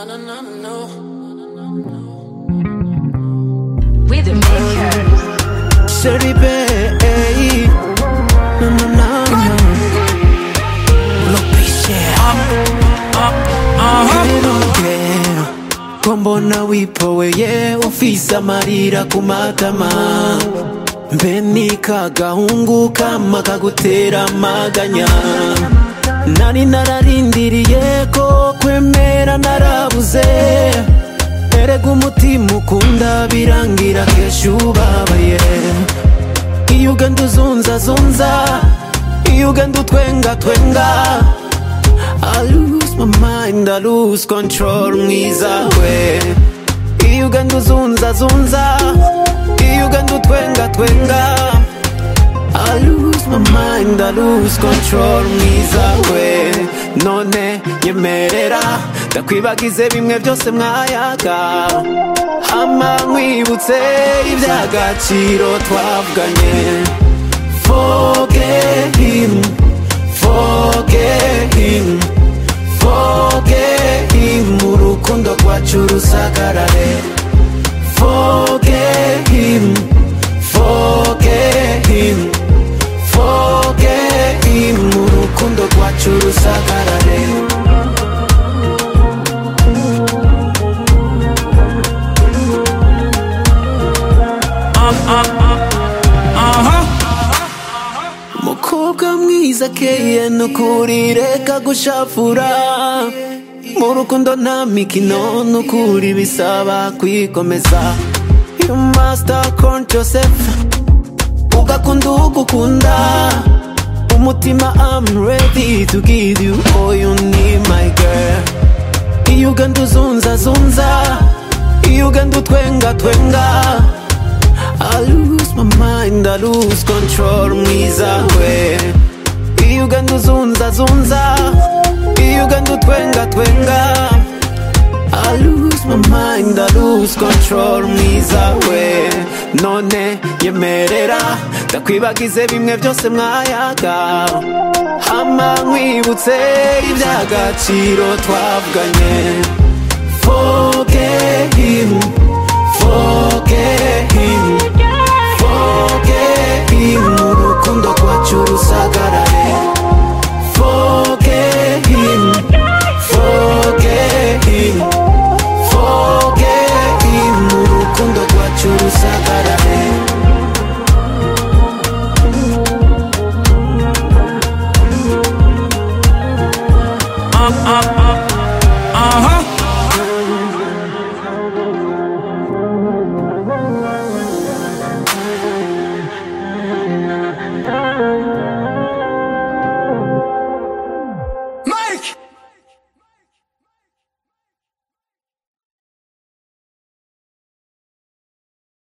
With the maker. Shady babe, no. Kombona wipoweye ufise amarira ku matama, mbe ni kagahungu kama kagutera amaganya. Nari nararindiriye ko kwemera narabuze, erega umutima ukunda birangira kesho ubabaye. Iyo ugenda uzunza, iyo ugenda utwenga, I lose my mind, I lose control mwiza we. Iyo ugenda uzunza, iyo ugenda utwenga, I lose my mind, I lose control mwiza we. None nyemerera ndakwibagize bimwe byose mwayaga, hama nkwibutse iby'agaciro twavuganye. Forget him, forget him, forget him, urukundo rwacu rusagarare. Forget him, forget him, forget him, urukundo rwacu rusagarare. Mukobwa mwiza keye nukuri reka gushafura, mu rukundo nta mikino nukuri bisaba kwikomeza. You must account yourself, ugakunda ugukunda umutima. I'm ready to give you all you need my girl. Iyo ugenda uzunza, iyo ugenda utwenga, I lose my mind, I lose control mwiza we. Iyo ugenda uzunza, iyo ugenda utwenga, I lose my mind, I lose control mwiza we. None nyemerera ndakwibagize bimwe byose mwayaga, hama nkwibutse iby'agaciro twavuganye. Forget him, forget